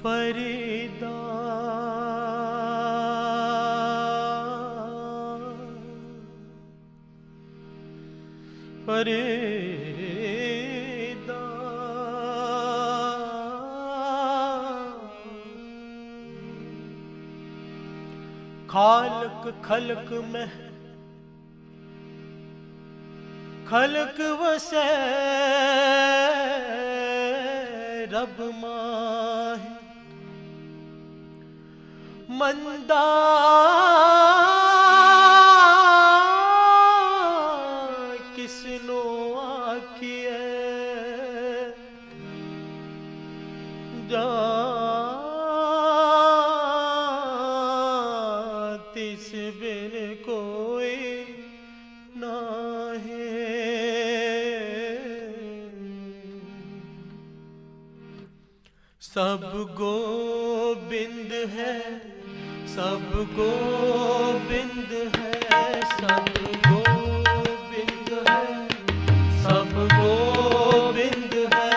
फरीदा फरीदा खालक खलक में खलक वसे रब माहे मंदा किसनो आखिए तिस बिन कोई नाहे। सब गोबिंद है सब गोबिंद है सब गोबिंद है सब गोबिंद है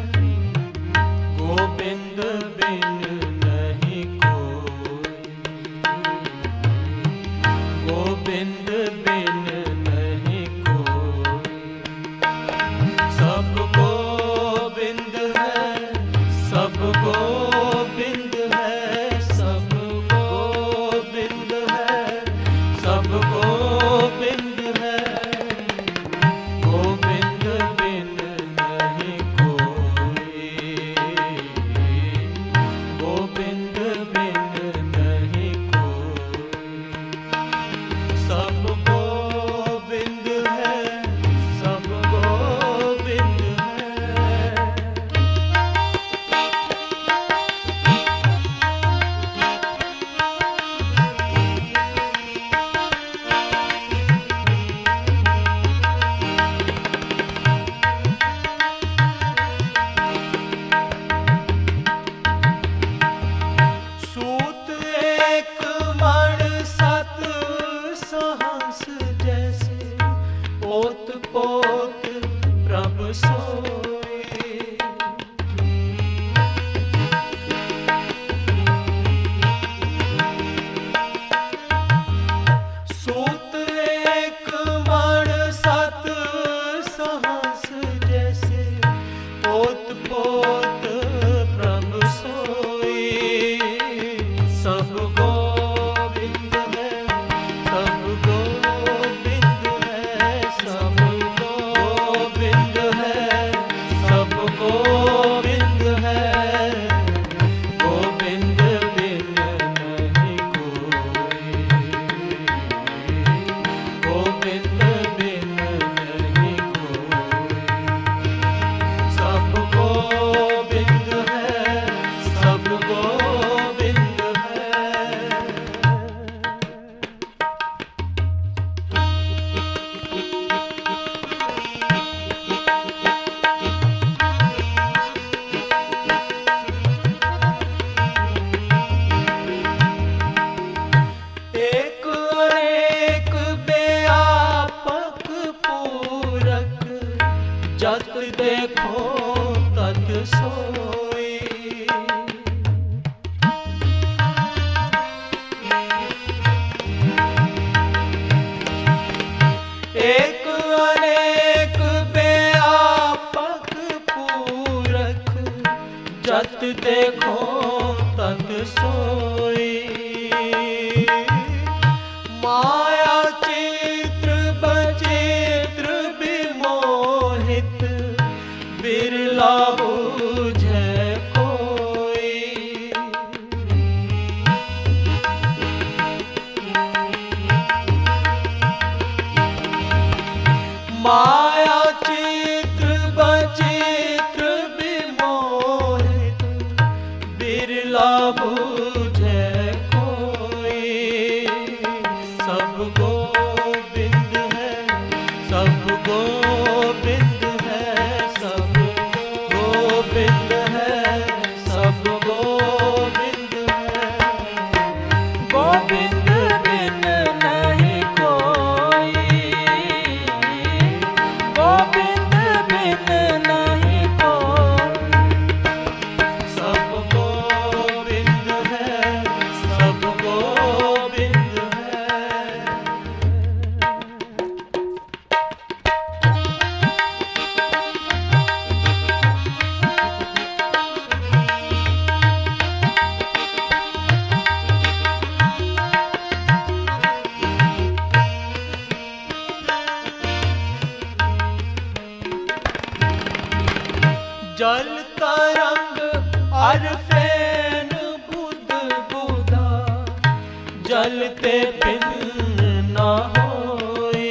गोबिंद बिन नहीं कोई गोबिंद बिन नहीं कोई। सब गोबिंद है सब गोबिंद है सब गोबिंद है सब गोबिंद है गोबिंद बिन नहीं कोई गोबिंद बिन नहीं कोई। सब गोबिंद है सब गोबिंद है। सूत एक मण सत सहंस जैसे पोत पोत प्रभ सोए। सूत एक मण सत सहंस जैसे पोत पोत प्रभ सोए। सब गोबिंद है सब गोबिंद है सब गोबिंद है सब गोबिंद है गोबिंद बिन नहीं कोई गोबिंद बिन नहीं कोई। सब गोबिंद है सब गोबिंद है। एक अनेक व्यापक पूरक जत देखो तत सोई। एक अनेक व्यापक पूरक जत देखो तत सोई। माया चित्र बचित्र विमोहित बिरला बुझे कोई। माया चित्र बचित्र विमोहित बिरला बुझे कोई। सब गोबिंद है सब गोबिंद है सब जल तरंग अर फेन बुध बुधा, जलते बिन न होए।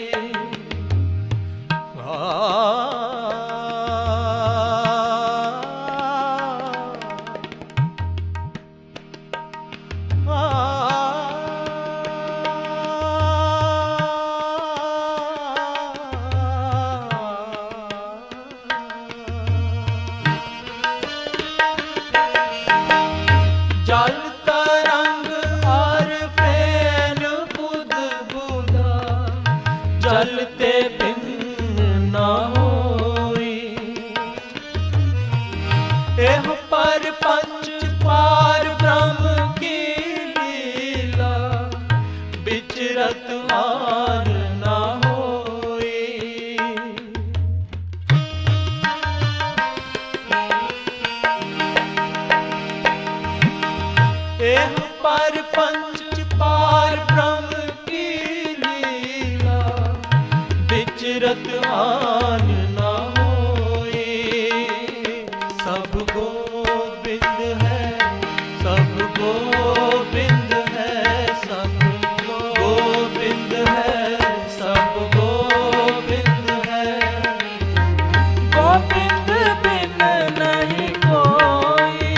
जल तरंग अर फेन बुध बुधा, जलते बिन न होई। एह पर पंच पार ब्रह्म की लीला, विचरत आन न होई। एह पर पंच पार ब्रह्म की लीला, विचरत आन न होए। सब गोविंद है, सब गोविंद है, सब गोविंद है, सब गोविंद है। गोविंद बिन नहीं कोई,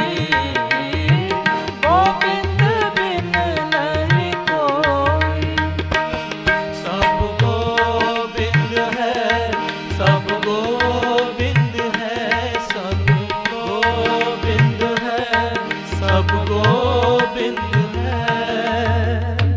गोविंद बिन नहीं कोई। सब गोविंद है, सब गोविंद है, सब गोविंद है, सब गोविंद है।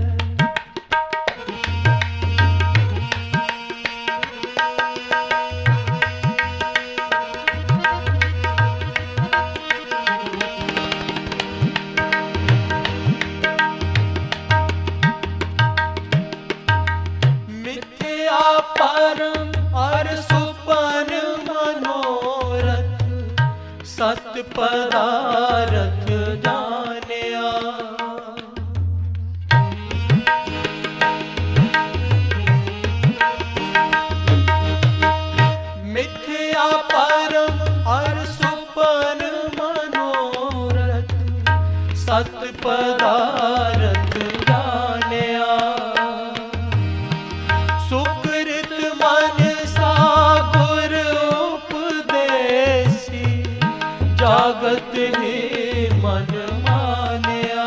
मिथ्या परम और सुपन मनोरथ, सत पदारथ जानिया। मिथ्या परम और सुपन मनोरथ, सत पदारथ जानिया। सुकृत मन सागुर उपदेसी, जागत ही मन मानिया।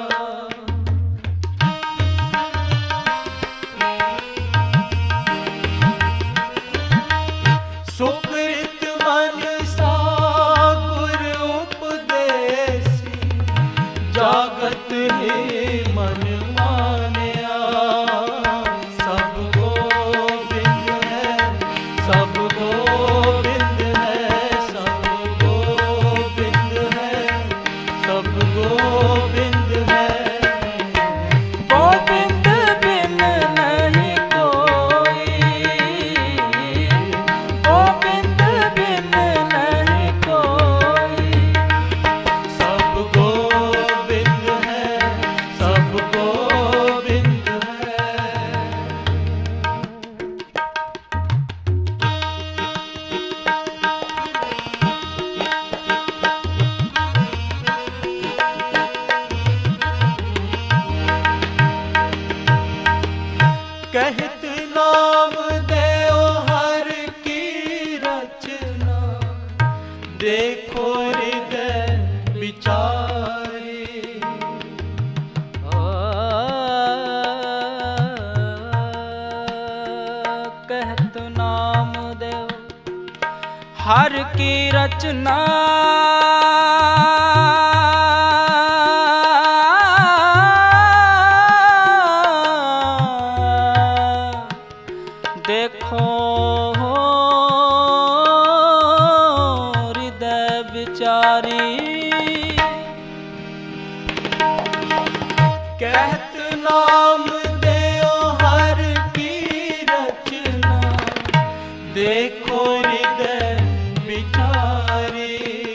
सुकृत मन सागुर उपदेसी, जागत ही मन मानिया। सब गोविंद है, सब गोविंद है, सब गोविंद है, सब गोविंद है। गोविंद बिन नहीं कोई, गोविंद बिन नहीं कोई। सब गोविंद है, सब गोविंद है। कहत नाम देओ हर की रचना, देखो हृदय विचारे। कहत नाम देव हर की रचना, देखो हृदय विचारी। कहत नाम देओ हर की रचना, देखो हृदय विचारे।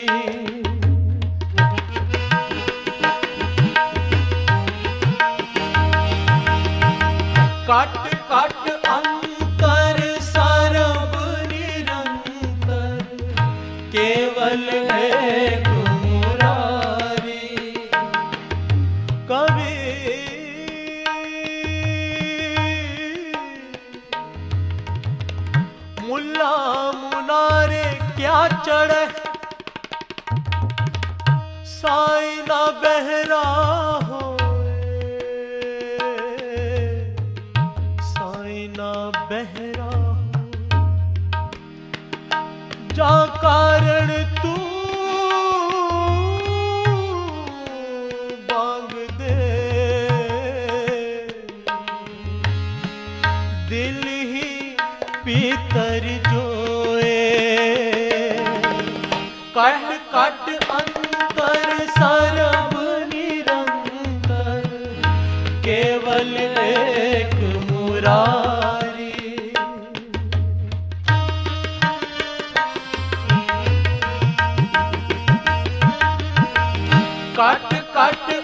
कट कट अंतर सरब निरंतर, केवल एक मुरारी। कभी मुल्ला मुनारे क्या चढ़े, साई ना बहरा हो, साई ना बहरा हो, जा कारण तू बांग दे, दिल ही पीतर जोए, कट कट अंतर सरब निरंतर, केवल एक मुरारी। Cut cut